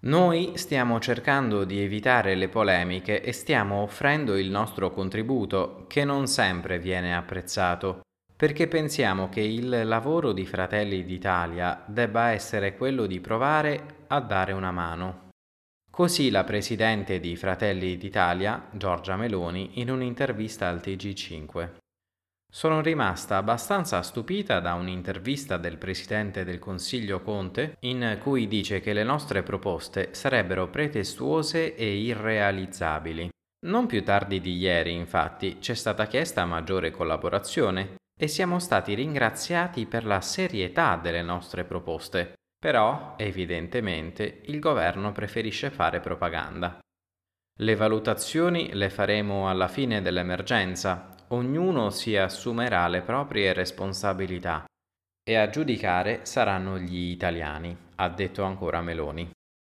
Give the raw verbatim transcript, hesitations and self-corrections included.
Noi stiamo cercando di evitare le polemiche e stiamo offrendo il nostro contributo, che non sempre viene apprezzato, perché pensiamo che il lavoro di Fratelli d'Italia debba essere quello di provare a dare una mano. Così la presidente di Fratelli d'Italia, Giorgia Meloni, in un'intervista al T G cinque. Sono rimasta abbastanza stupita da un'intervista del Presidente del Consiglio Conte in cui dice che le nostre proposte sarebbero pretestuose e irrealizzabili. Non più tardi di ieri, infatti, c'è stata chiesta maggiore collaborazione e siamo stati ringraziati per la serietà delle nostre proposte. Però, evidentemente, il governo preferisce fare propaganda. Le valutazioni le faremo alla fine dell'emergenza, ognuno si assumerà le proprie responsabilità e a giudicare saranno gli italiani, ha detto ancora Meloni.